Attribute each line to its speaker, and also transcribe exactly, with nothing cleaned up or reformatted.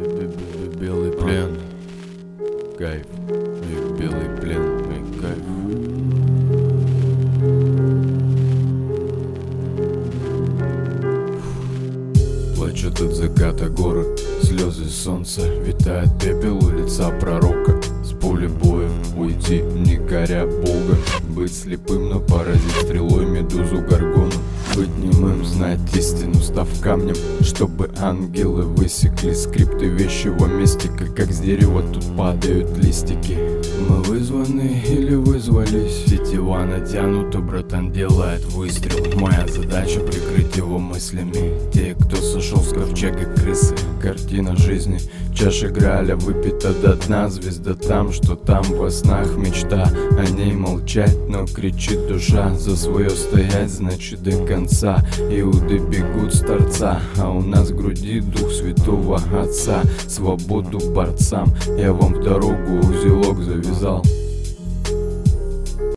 Speaker 1: Белый плен, кайф, белый плен, кайф. Плачут от заката горы, слезы солнца, витает пепел у лица пророка. С поля боя уйти, не коря Бога. Быть слепым, но поразить стрелой медузу Горгону. Быть немым, знать истину, став камнем, чтобы ангелы высекли скрипты вещего мистика. Как с дерева тут падают листики. Мы вызваны или вызвались, тетива натянута, братан делает выстрел. Моя задача прикрыть его мыслями. Те, кто сошел с ковчега крысы. Картина жизни, чаша Грааля выпита до дна. Звезда там, что там во снах, мечта о ней молчать, но кричит душа. За свое стоять, значит до конца. Иуды бегут с торца, а у нас в груди дух святого отца. Свободу борцам, я вам в дорогу узелок завязал.